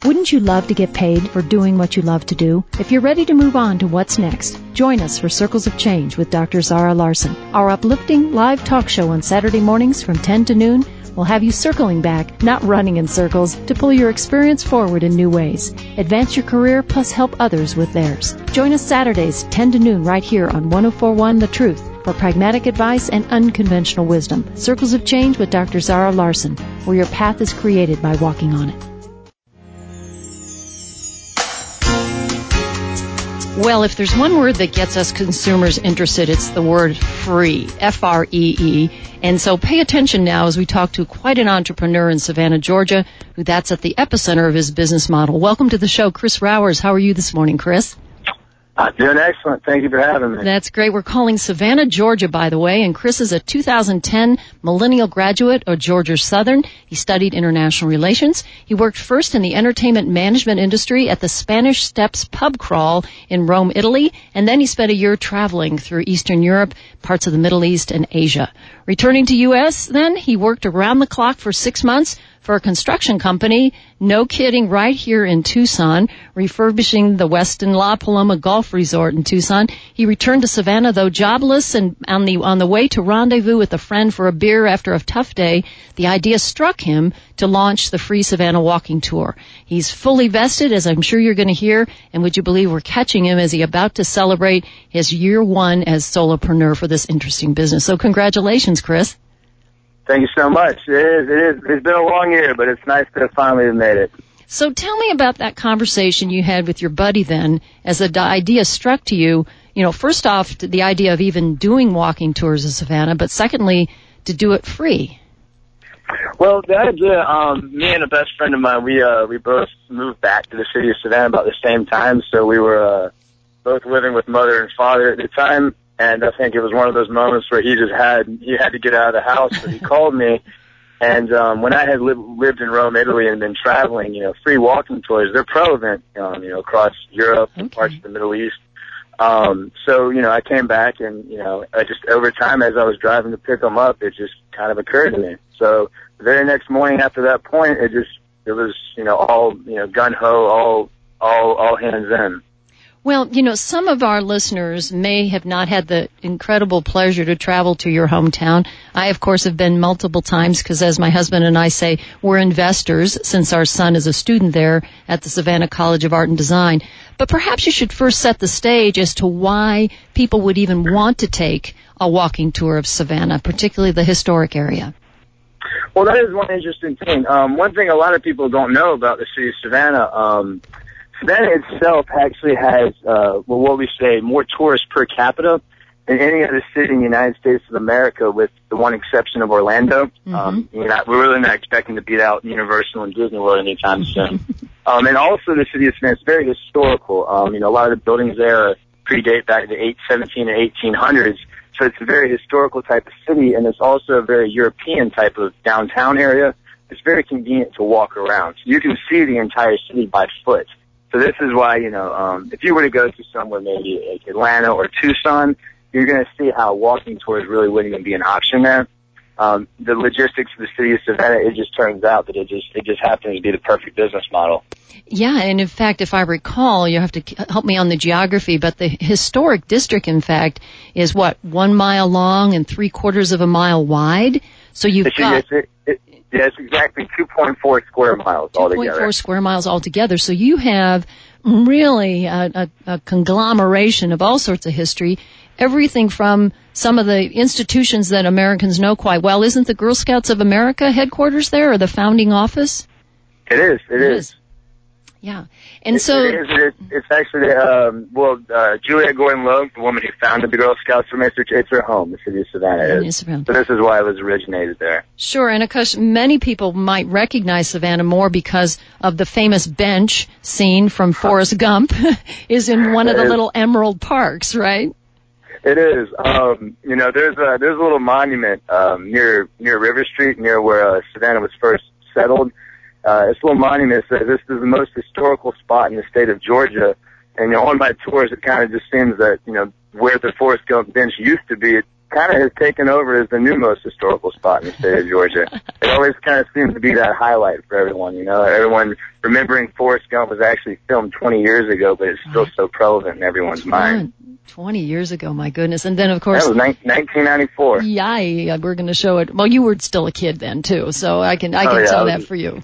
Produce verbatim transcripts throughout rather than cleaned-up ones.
Wouldn't you love to get paid for doing what you love to do? If you're ready to move on to what's next, join us for Circles of Change with Doctor Zara Larson. Our uplifting live talk show on Saturday mornings from ten to noon will have you circling back, not running in circles, to pull your experience forward in new ways. Advance your career plus help others with theirs. Join us Saturdays, ten to noon, right here on one oh four point one The Truth for pragmatic advice and unconventional wisdom. Circles of Change with Doctor Zara Larson, where your path is created by walking on it. Well, if there's one word that gets us consumers interested, it's the word free, F R E E. And so pay attention now as we talk to quite an entrepreneur in Savannah, Georgia, who that's at the epicenter of his business model. Welcome to the show, Chris Rowers. How are you this morning, Chris? I'm doing excellent. Thank you for having me. That's great. We're calling Savannah, Georgia, by the way, and Chris is a two thousand ten millennial graduate of Georgia Southern. He studied international relations. He worked first in the entertainment management industry at the Spanish Steps pub crawl in Rome, Italy, and then he spent a year traveling through Eastern Europe, parts of the Middle East, and Asia. Returning to U S then, he worked around the clock for six months for a construction company, no kidding, right here in Tucson, refurbishing the Westin La Paloma Golf Resort in Tucson. He returned to Savannah, though jobless, and on the on the way to rendezvous with a friend for a beer after a tough day, the idea struck him to launch the free Savannah walking tour. He's fully vested, as I'm sure you're going to hear, and would you believe we're catching him as he about to celebrate his year one as solopreneur for this interesting business. So congratulations, Chris. Thank you so much. It is, it is, it's been a long year, but it's nice to finally have made it. So tell me about that conversation you had with your buddy then, as the idea struck to you, you know, first off, the idea of even doing walking tours of Savannah, but secondly, to do it free. Well, the idea, um, me and a best friend of mine, we, uh, we both moved back to the city of Savannah about the same time, so we were, uh, both living with mother and father at the time. And I think it was one of those moments where he just had, he had to get out of the house, but he called me. And, um, when I had li- lived in Rome, Italy, and been traveling, you know, free walking tours, they're prevalent, um, you know, across Europe and okay. parts of the Middle East. Um, so, you know, I came back and, you know, I just, over time as I was driving to pick them up, it just kind of occurred to me. So the very next morning after that point, it just, it was, you know, all, you know, gun-ho, all, all, all hands in. Well, you know, some of our listeners may have not had the incredible pleasure to travel to your hometown. I, of course, have been multiple times because, as my husband and I say, we're investors since our son is a student there at the Savannah College of Art and Design. But perhaps you should first set the stage as to why people would even want to take a walking tour of Savannah, particularly the historic area. Well, that is one interesting thing. Um, one thing a lot of people don't know about the city of Savannah, um, Savannah itself actually has, uh, well, what we say, more tourists per capita than any other city in the United States of America, with the one exception of Orlando. Mm-hmm. Um, you're not, we're really not expecting to beat out Universal and Disney World anytime soon. um, and also the city of Savannah is very historical. Um, you know, a lot of the buildings there predate back to the eight seventeen and eighteen hundreds. So it's a very historical type of city, and it's also a very European type of downtown area. It's very convenient to walk around. So you can see the entire city by foot. So this is why, you know, um, if you were to go to somewhere maybe like Atlanta or Tucson, you're going to see how walking tours really wouldn't even be an option there. Um, the logistics of the city of Savannah, it just turns out that it just it just happens to be the perfect business model. Yeah, and in fact, if I recall, you have to help me on the geography, but the historic district, in fact, is what, one mile long and three quarters of a mile wide? So you've it's, got... It's, it, it, yeah, it's exactly two point four square miles altogether. two point four square miles altogether. So you have really a, a, a conglomeration of all sorts of history, everything from some of the institutions that Americans know quite well. Isn't the Girl Scouts of America headquarters there, or the founding office? It is. It, it is. is. Yeah. And it, so... It is. It is. It's actually, um, well, uh, Julia Gordon-Loeb, the woman who founded the Girl Scouts of America, it's her home, the city of Savannah is. is. So this is why it was originated there. Sure, and of course, many people might recognize Savannah more because of the famous bench scene from Forrest Gump is in one of the little emerald parks, right? It is. Um, you know, there's a, there's a little monument, um, near, near River Street, near where, uh, Savannah was first settled. Uh, this little monument says this is the most historical spot in the state of Georgia. And, you know, on my tours, it kind of just seems that, you know, where the Forrest Gump bench used to be, it kind of has taken over as the new most historical spot in the state of Georgia. It always kind of seems to be that highlight for everyone, you know. Everyone remembering Forrest Gump was actually filmed twenty years ago, but it's still so prevalent in everyone's mind. twenty years ago, my goodness. And then, of course... That was nineteen ninety-four. Yeah, we're going to show it. Well, you were still a kid then, too, so I can I can oh, yeah, tell that for you.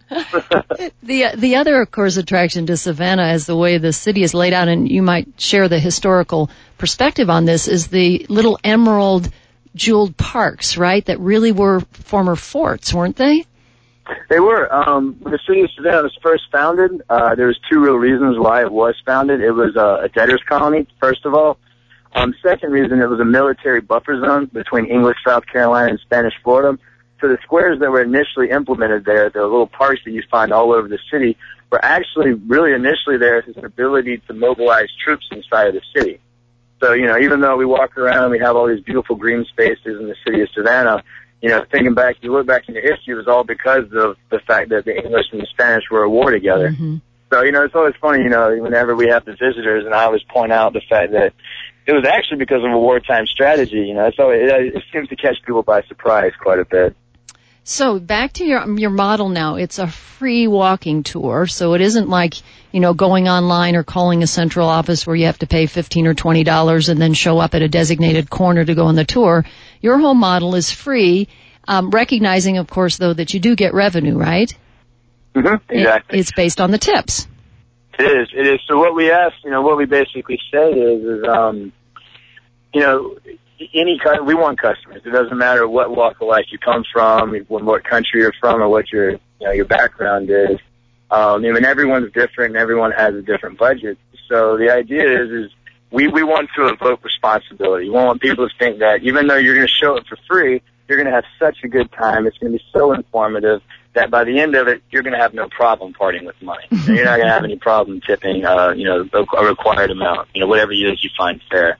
the the other, of course, attraction to Savannah is the way the city is laid out, and you might share the historical perspective on this, is the little emerald jeweled parks, right, that really were former forts, weren't they? They were. Um, when the city of Savannah was first founded, uh, there was two real reasons why it was founded. It was uh, a debtor's colony, first of all. Um, second reason, it was a military buffer zone between English South Carolina and Spanish Florida. So the squares that were initially implemented there, the little parks that you find all over the city, were actually really initially there as an ability to mobilize troops inside of the city. So, you know, even though we walk around and we have all these beautiful green spaces in the city of Savannah, you know, thinking back, you look back into history, it was all because of the fact that the English and the Spanish were at war together. Mm-hmm. So, you know, it's always funny, you know, whenever we have the visitors, and I always point out the fact that it was actually because of a wartime strategy. You know, it's always, it, it seems to catch people by surprise quite a bit. So back to your your model now. It's a free walking tour, so it isn't like, you know, going online or calling a central office where you have to pay fifteen or twenty dollars and then show up at a designated corner to go on the tour. Your whole model is free, um, recognizing, of course, though, that you do get revenue, right? Mm-hmm, exactly. It, it's based on the tips. It is. It is. So what we ask, you know, what we basically say is, is um, you know, any kind, we want customers. It doesn't matter what walk of life you come from, what country you're from, or what your, you know, your background is. Um, I mean, everyone's different, and everyone has a different budget. So the idea is, is we, we want to evoke responsibility. We want people to think that even though you're going to show it for free, you're going to have such a good time. It's going to be so informative that by the end of it, you're going to have no problem parting with money. You're not going to have any problem tipping, uh, you know, a required amount, you know, whatever it is you find fair.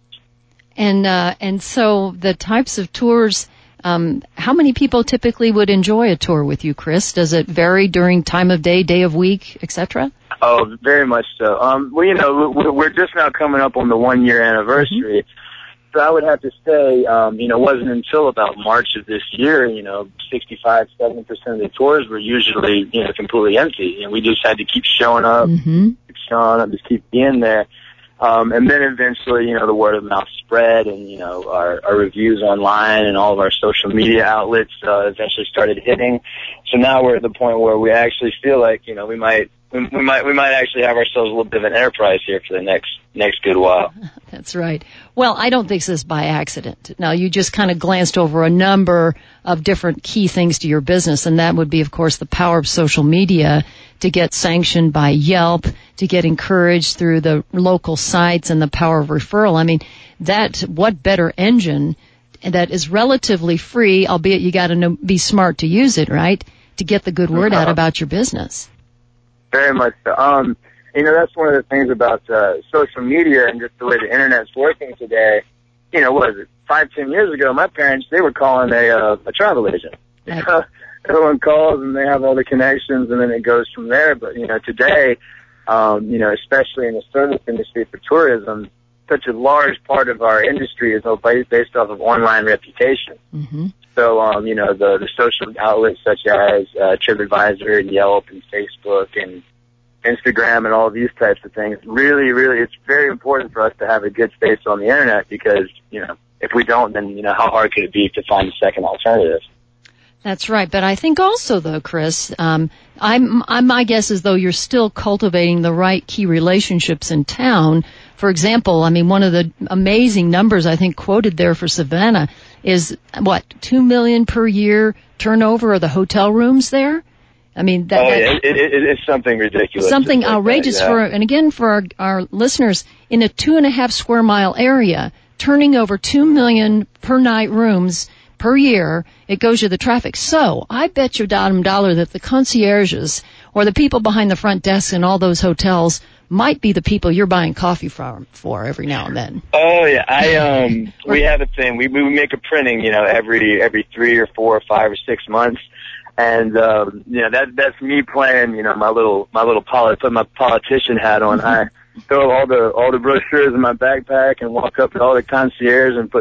And uh, and so the types of tours, um, how many people typically would enjoy a tour with you, Chris? Does it vary during time of day, day of week, et cetera? Oh, very much so. Um, well, you know, we're just now coming up on the one-year anniversary. Mm-hmm. So I would have to say, um, you know, it wasn't until about March of this year, you know, sixty-five, seventy percent of the tours were usually, you know, completely empty. And we just had to keep showing up, mm-hmm. keep showing up, just keep being there. Um, and then eventually, you know, the word of mouth spread, and, you know, our, our reviews online and all of our social media outlets uh, eventually started hitting. So now we're at the point where we actually feel like, you know, we might we, we might we might actually have ourselves a little bit of an enterprise here for the next next good while. That's right. Well, I don't think this is by accident. Now, you just kind of glanced over a number of different key things to your business, and that would be, of course, the power of social media to get sanctioned by Yelp, to get encouraged through the local sites, and the power of referral. I mean, that, what better engine that is relatively free, albeit you got to know, be smart to use it, right, to get the good word out about your business. Very much so. Um, you know, that's one of the things about uh, social media and just the way the Internet's working today. You know, what is it, five, ten years ago, my parents, they were calling a, uh, a travel agent. Right. Everyone calls and they have all the connections, and then it goes from there. But, you know, today, um, you know, especially in the service industry for tourism, such a large part of our industry is based off of online reputation. Mm-hmm. So, um, you know, the, the social outlets such as uh, TripAdvisor and Yelp and Facebook and Instagram and all these types of things, really, really, it's very important for us to have a good space on the Internet, because, you know, if we don't, then, you know, how hard could it be to find a second alternative? That's right. But I think also, though, Chris, um, I'm, I'm, my guess is, though, you're still cultivating the right key relationships in town. For example, I mean, one of the amazing numbers I think quoted there for Savannah is, what, two million per year turnover of the hotel rooms there? I mean, that, oh, yeah, it, it, it's something ridiculous. Something like outrageous that, yeah. for, and again, for our, our listeners, in a two and a half square mile area, turning over two million per night rooms per year, it goes you the traffic. So I bet your bottom dollar that the concierges or the people behind the front desk in all those hotels might be the people you're buying coffee from for every now and then. Oh yeah, I um we have a thing. We we make a printing, you know, every every three or four or five or six months. And um you know, that that's me playing, you know, my little my little poli- put my politician hat on. I throw all the all the brochures in my backpack and walk up to all the concierge and put the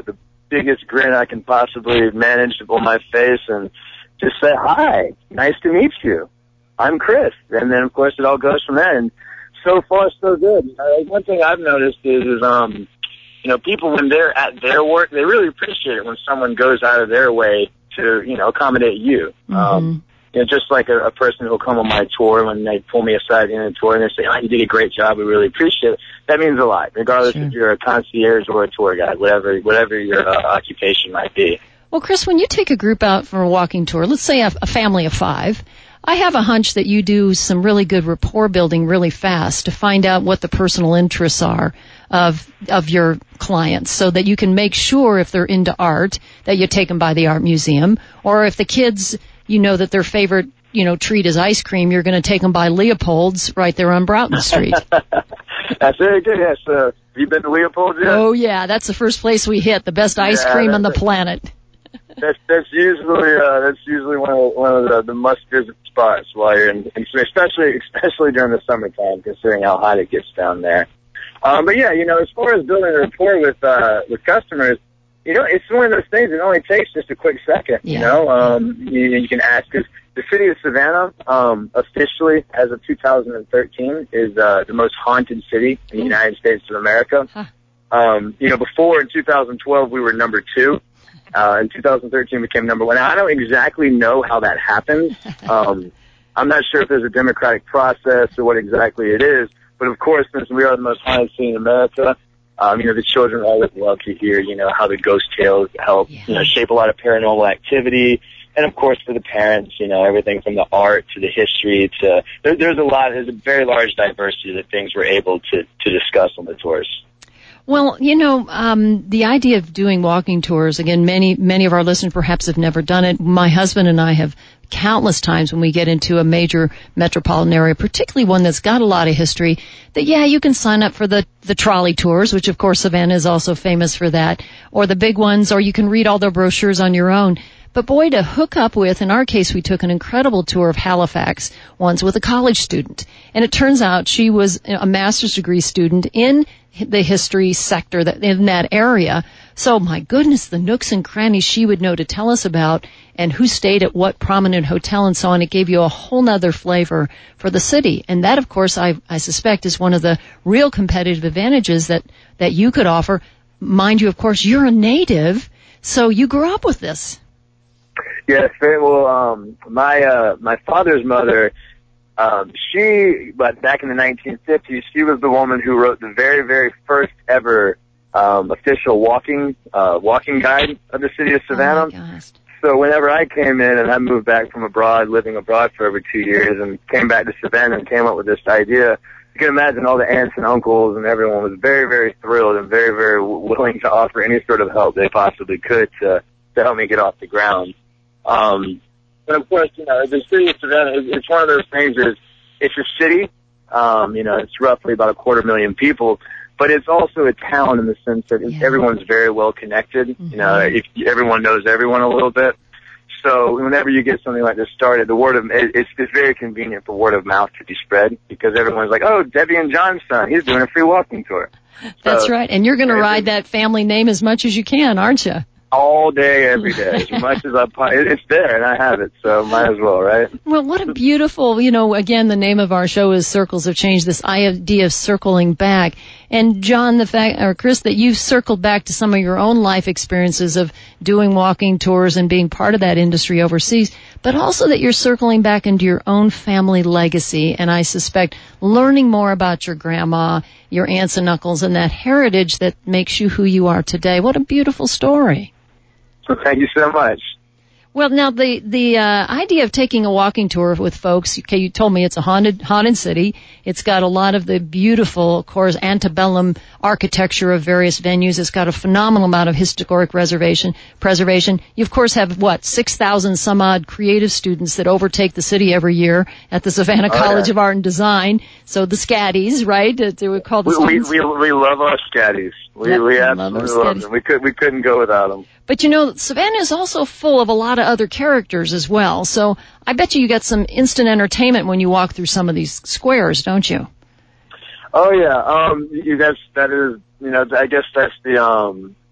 biggest grin I can possibly manage on my face and just say, hi, nice to meet you. I'm Chris. And then, of course, it all goes from there. And so far, so good. Uh, one thing I've noticed is, is, um, you know, people, when they're at their work, they really appreciate it when someone goes out of their way to, you know, accommodate you. Mm-hmm. Um, you know, just like a, a person who will come on my tour when they pull me aside in a tour and they say, oh, you did a great job. We really appreciate it. That means a lot, regardless sure. if you're a concierge or a tour guide, whatever, whatever your uh, occupation might be. Well, Chris, when you take a group out for a walking tour, let's say a, a family of five, I have a hunch that you do some really good rapport building really fast to find out what the personal interests are of of your clients so that you can make sure if they're into art that you take them by the art museum, or if the kids, you know that their favorite, you know, treat is ice cream, you're going to take them by Leopold's right there on Broughton Street. That's very good. Yes. Uh, have you been to Leopold's yet? Oh, yeah. That's the first place we hit, the best ice yeah, cream on the planet. That's that's usually uh, that's usually one of one of the, the must visit spots while you're in, especially especially during the summertime, considering how hot it gets down there. Um, but yeah, you know, as far as building a rapport with uh, with customers, you know, it's one of those things. It only takes just a quick second. Yeah. You know, um, you, you can ask us. The city of Savannah, um, officially as of two thousand thirteen, is uh, the most haunted city in the United States of America. Huh. Um, you know, before in two thousand twelve we were number two. Uh, in two thousand thirteen became number one. Now, I don't exactly know how that happens. Um, I'm not sure if there's a democratic process or what exactly it is. But of course, since we are the most haunted city in America, um, you know, the children always love to hear, you know, how the ghost tales help, yeah. you know, shape a lot of paranormal activity. And of course, for the parents, you know, everything from the art to the history to, there, there's a lot, there's a very large diversity of things we're able to, to discuss on the tours. Well, you know, um, the idea of doing walking tours, again, many, many of our listeners perhaps have never done it. My husband and I have countless times when we get into a major metropolitan area, particularly one that's got a lot of history, that, yeah, you can sign up for the, the trolley tours, which of course Savannah is also famous for that, or the big ones, or you can read all the brochures on your own. But boy, to hook up with, in our case, we took an incredible tour of Halifax once with a college student. And it turns out she was a master's degree student in the history sector that, in that area. So, my goodness, the nooks and crannies she would know to tell us about and who stayed at what prominent hotel and so on. It gave you a whole nother flavor for the city. And that, of course, I, I suspect is one of the real competitive advantages that, that you could offer. Mind you, of course, you're a native, so you grew up with this. Yes, very well. Um, my uh, my father's mother, um, she, but back in the nineteen fifties, she was the woman who wrote the very, very first ever um, official walking uh, walking guide of the city of Savannah. Oh my gosh. So whenever I came in and I moved back from abroad, living abroad for over two years, and came back to Savannah and came up with this idea, you can imagine all the aunts and uncles and everyone was very, very thrilled and very, very willing to offer any sort of help they possibly could to to help me get off the ground. Um, but of course, you know, the city of Savannah, it's one of those things is, it's a city, um, you know, it's roughly about a quarter million people, but it's also a town in the sense that yeah. everyone's very well connected, mm-hmm. you know, if, everyone knows everyone a little bit. So whenever you get something like this started, the word of, it, it's, it's very convenient for word of mouth to be spread because everyone's like, oh, Debbie and John's son, he's doing a free walking tour. That's so, right. And you're going to ride that family name as much as you can, aren't you? All day, every day, as much as I, it's there and I have it, so might as well, right? Well, what a beautiful, you know, again, the name of our show is Circles of Change, this idea of circling back. And John, the fact, or Chris, that you've circled back to some of your own life experiences of doing walking tours and being part of that industry overseas, but also that you're circling back into your own family legacy, and I suspect learning more about your grandma, your aunts and uncles, and that heritage that makes you who you are today. What a beautiful story. Thank you so much. Well, now the the uh, idea of taking a walking tour with folks. Okay, you told me it's a haunted haunted city. It's got a lot of the beautiful, of course, antebellum architecture of various venues. It's got a phenomenal amount of historic reservation preservation. You of course have what six thousand some odd creative students that overtake the city every year at the Savannah oh, College yeah. of Art and Design. So the Scaddies, right? They would call the we, students. We, we we love our Scaddies. We yep, we absolutely love, love them. We could we couldn't go without them. But you know, Savannah is also full of a lot of other characters as well. So I bet you you got some instant entertainment when you walk through some of these squares, don't you? Oh yeah, um, that's that is you know I guess that's the um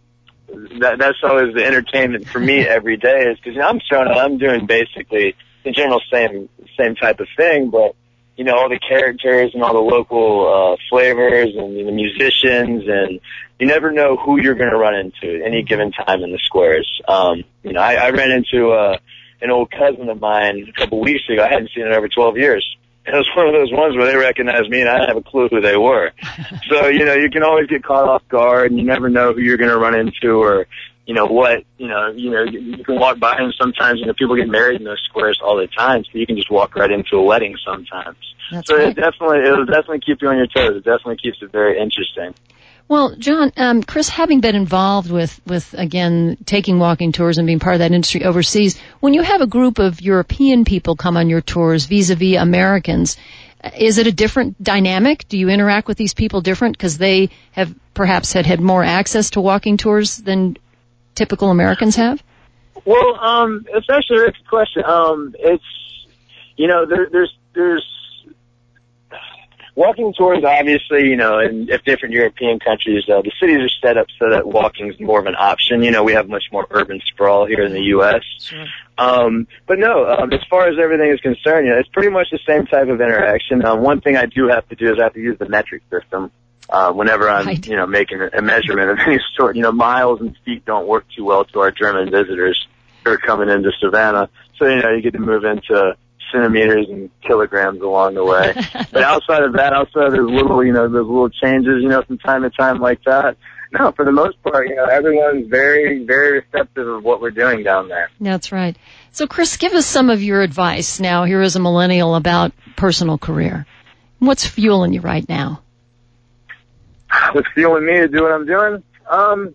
that that's always the entertainment for me every day is because you know, I'm showing up, I'm doing basically the general same same type of thing, but you know all the characters and all the local uh, flavors and you know, musicians, and you never know who you're going to run into at any given time in the squares. Um, you know, I, I ran into uh, an old cousin of mine a couple weeks ago. I hadn't seen in over twelve years. It was one of those ones where they recognized me and I didn't have a clue who they were. So, you know, you can always get caught off guard and you never know who you're going to run into or, you know, what, you know, you know, you can walk by and sometimes, you know, people get married in those squares all the time, so you can just walk right into a wedding sometimes. That's so right. it definitely, it'll definitely keep you on your toes. It definitely keeps it very interesting. Well, John, um, Chris, having been involved with, with, again, taking walking tours and being part of that industry overseas, when you have a group of European people come on your tours vis-a-vis Americans, is it a different dynamic? Do you interact with these people different because they have perhaps had, had more access to walking tours than typical Americans have? Well, um, it's actually a good question. Um, it's, you know, there, there's, there's, walking tours, obviously, you know, in if different European countries, uh, the cities are set up so that walking is more of an option. You know, we have much more urban sprawl here in the U S Sure. Um, but no, um, as far as everything is concerned, you know, it's pretty much the same type of interaction. Um, one thing I do have to do is I have to use the metric system, uh, whenever I'm, right. you know, making a measurement of any sort. You know, miles and feet don't work too well to our German visitors who are coming into Savannah. So, you know, you get to move into centimeters and kilograms along the way. But outside of that, outside of those little, you know, those little changes, you know, from time to time like that, no, for the most part, you know, everyone's very, very receptive of what we're doing down there. That's right. So, Chris, give us some of your advice now here as a millennial about personal career. What's fueling you right now? What's fueling me to do what I'm doing? Um...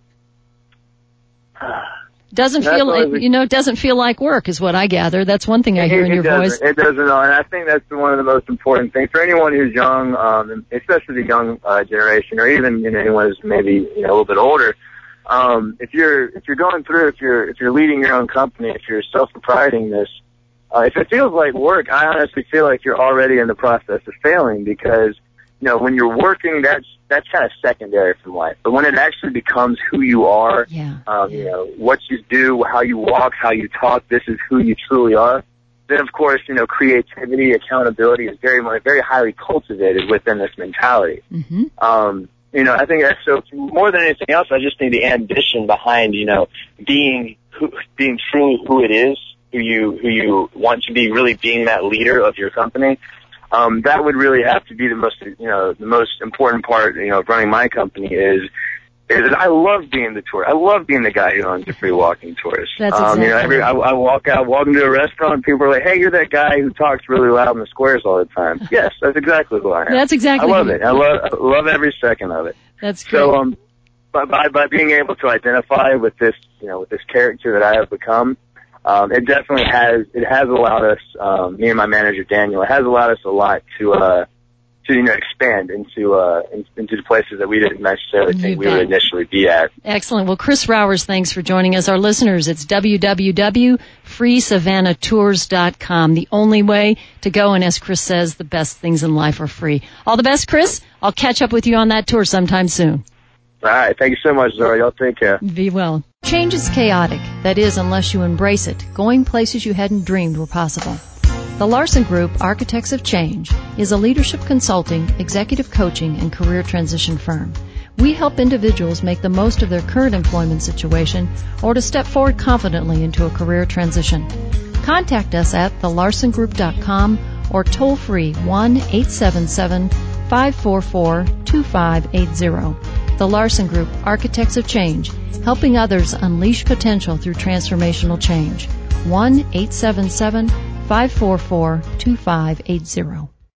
Doesn't feel like, you know, doesn't feel like work is what I gather. That's one thing I hear in your voice. It doesn't, and I think that's one of the most important things for anyone who's young, um, especially the young uh, generation, or even you know, anyone who's maybe you know a little bit older. Um, if you're if you're going through, if you're if you're leading your own company, if you're self-proprieting this, uh, if it feels like work, I honestly feel like you're already in the process of failing because you know when you're working, that's that's kind of secondary from life. But when it actually becomes who you are, yeah. um, you know, what you do, how you walk, how you talk, this is who you truly are, then of course, you know, creativity, accountability is very, very highly cultivated within this mentality. Mm-hmm. Um, you know, I think that's so, more than anything else, I just think the ambition behind, you know, being who, being truly who it is, who you, who you want to be, really being that leader of your company. Um, that would really have to be the most, you know, the most important part, you know, of running my company is, is that I love being the tour. I love being the guy who owns the free walking tours. That's um, exactly you know, every, I, I walk out, walk into a restaurant, and people are like, hey, you're that guy who talks really loud in the squares all the time. Yes, that's exactly who I am. That's exactly I love it. I love, I love every second of it. That's great. So, um, by, by, by being able to identify with this, you know, with this character that I have become, Um, it definitely has, it has allowed us, um, me and my manager Daniel, it has allowed us a lot to, uh, to, you know, expand into, uh, in, into the places that we didn't necessarily think we would initially be at. Excellent. Well, Chris Rowers, thanks for joining us. Our listeners, it's w w w dot free savannah tours dot com. The only way to go, and as Chris says, the best things in life are free. All the best, Chris. I'll catch up with you on that tour sometime soon. All right. Thank you so much, Zora. Y'all take care. Be well. Change is chaotic. That is, unless you embrace it, going places you hadn't dreamed were possible. The Larson Group, Architects of Change, is a leadership consulting, executive coaching, and career transition firm. We help individuals make the most of their current employment situation or to step forward confidently into a career transition. Contact us at the larson group dot com or toll free one eight seven seven, five four four, two five eight zero. The Larson Group, Architects of Change, helping others unleash potential through transformational change. one eight seven seven, five four four, two five eight zero.